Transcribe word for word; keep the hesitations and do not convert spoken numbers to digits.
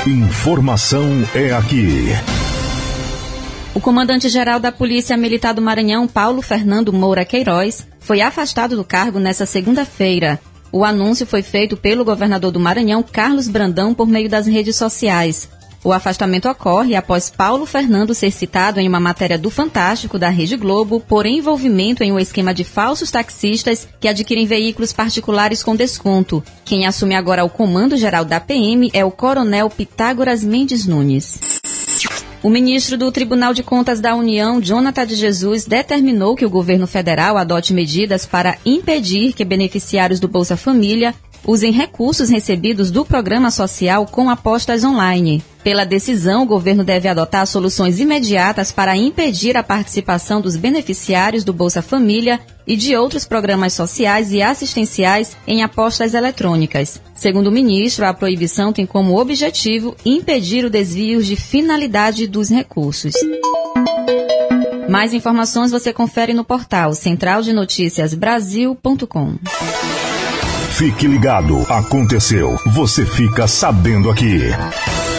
Informação é aqui. O comandante-geral da Polícia Militar do Maranhão, Paulo Fernando Moura Queiroz, foi afastado do cargo nesta segunda-feira. O anúncio foi feito pelo governador do Maranhão, Carlos Brandão, por meio das redes sociais. O afastamento ocorre após Paulo Fernando ser citado em uma matéria do Fantástico da Rede Globo por envolvimento em um esquema de falsos taxistas que adquirem veículos particulares com desconto. Quem assume agora o comando-geral da P M é o coronel Pitágoras Mendes Nunes. O ministro do Tribunal de Contas da União, Jonathan de Jesus, determinou que o governo federal adote medidas para impedir que beneficiários do Bolsa Família usem recursos recebidos do programa social com apostas online. Pela decisão, o governo deve adotar soluções imediatas para impedir a participação dos beneficiários do Bolsa Família e de outros programas sociais e assistenciais em apostas eletrônicas. Segundo o ministro, a proibição tem como objetivo impedir o desvio de finalidade dos recursos. Mais informações você confere no portal central de notícias brasil ponto com. Fique ligado, aconteceu, você fica sabendo aqui.